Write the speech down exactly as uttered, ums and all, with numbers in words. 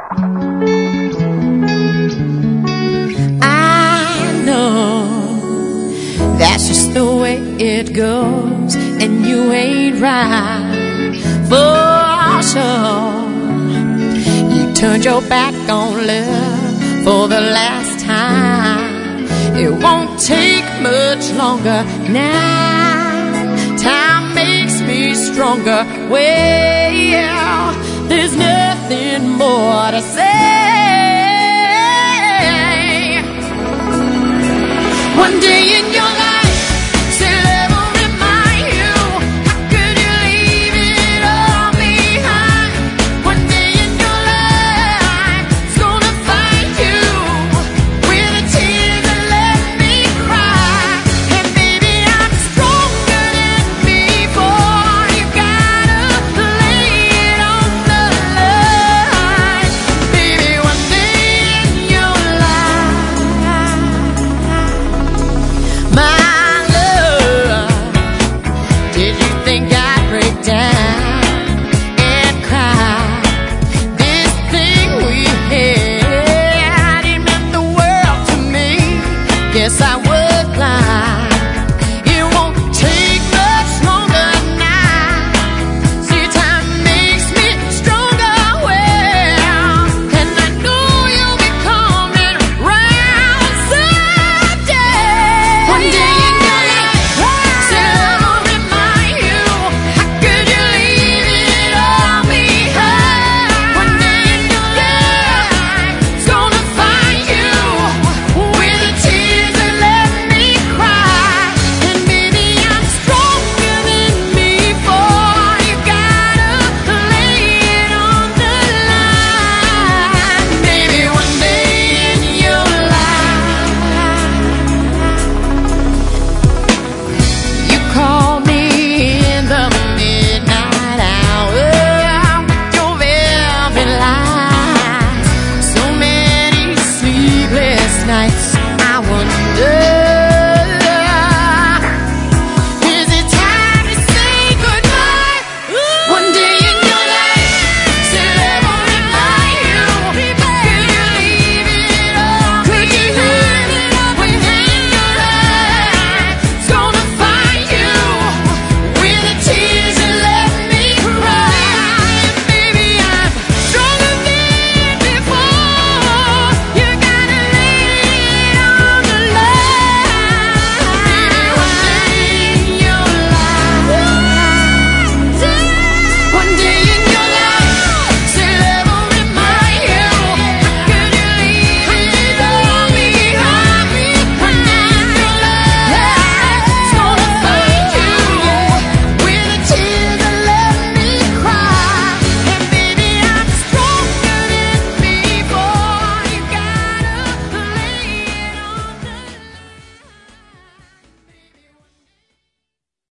I know that's just the way it goes, and you ain't right for sure. You turned your back on love for the last time. It won't take much longer now. Time makes me stronger. Well, there's nothing more to say. One day in your life, yes, I was blind. It won't take much longer now. See, time makes me stronger. Well, and I know you'll be coming round someday. One day in your life, still I'll remind you. How could you leave it all behind? One day in your life, it's gonna find you with a tear. Nights